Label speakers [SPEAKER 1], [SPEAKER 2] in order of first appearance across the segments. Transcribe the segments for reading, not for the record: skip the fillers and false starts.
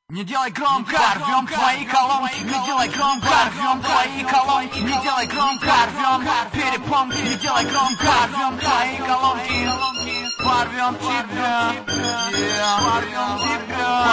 [SPEAKER 1] Не делай громко, рвем твои колонки. Не делай громко, рвем твои колонки. Не делай громко, рвем перепонки. Не делай громко, рвем твои колонки. Порвем тебя, порвем тебя.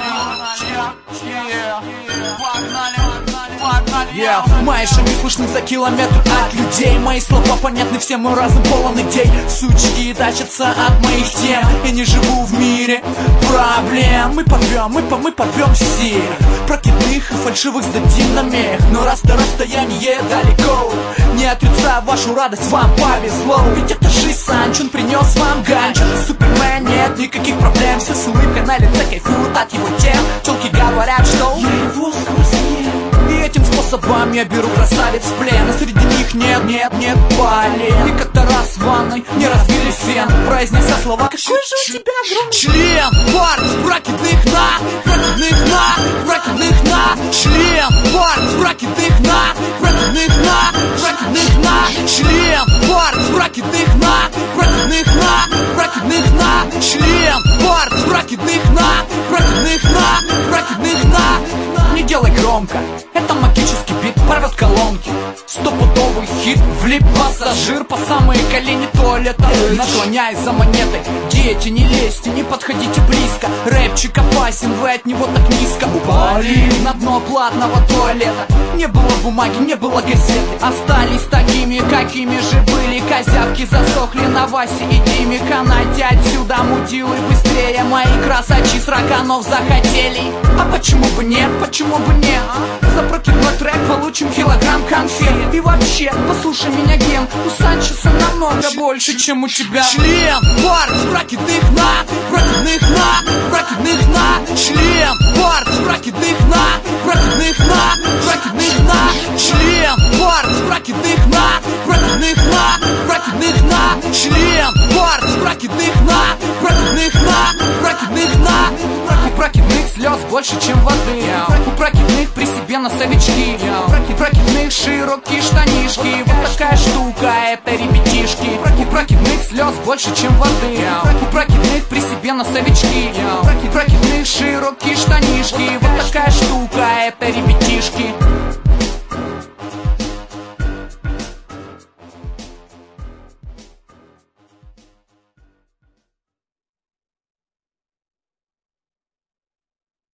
[SPEAKER 1] Погнали,
[SPEAKER 2] мои шаги слышны за километр от людей. Мои слова понятны всем, мой разум полон идей. Сучки тащатся от моих тем. Я не живу в мире проблем. Мы порвем всех прокидных и фальшивых сдадим на мех. Но раз до расстояния далеко, не отрицаю вашу радость, вам повезло. Ведь это же Санчун принес вам ганчо. Супермен, нет никаких проблем. Все с улыбкой на лице кайфуют от его тем. Телки говорят, что я его сквозь. И этим способом я беру красавиц в плен. А среди них нет полен. И как-то раз в ванной не разбили фен, произнеся слова: какой же у тебя огромный член. Парт прокидных на член. Парт прокидных на член. Парт прокидных на член. Парт прокидных на. Не делай громко, это магический бит, порвет колонки. Стопудовый хит, влип пассажир по самые колени туалета. Наклоняясь за монетой, дети, не лезьте, не подходите близко. Рэпчик опасен, вы от него так низко упали на дно платного туалета. Не было бумаги, не было газеты, остались такими, какими же были. Козявки засохли на Васе и Диме. Канайте отсюда, мудилы, быстрее. Мои красачи сраканов захотели. А почему бы нет, почему бы нет? За прокидной трек получим килограмм конфет. И вообще, послушай меня, ген, у Санчеса намного больше, чем у тебя. Член, парт прокидных на член. Парт прокидных на член. Парт прокидных на член. Парт прокидных на. У прокидных слез больше, чем воды. У прокидных при себе носовички. У прокидных широкие штанишки. Вот такая штука, это ребятишки. У прокидных слез больше, чем воды. У прокидных при себе носовички. У прокидных широкие штанишки. Вот такая штука, это ребятишки.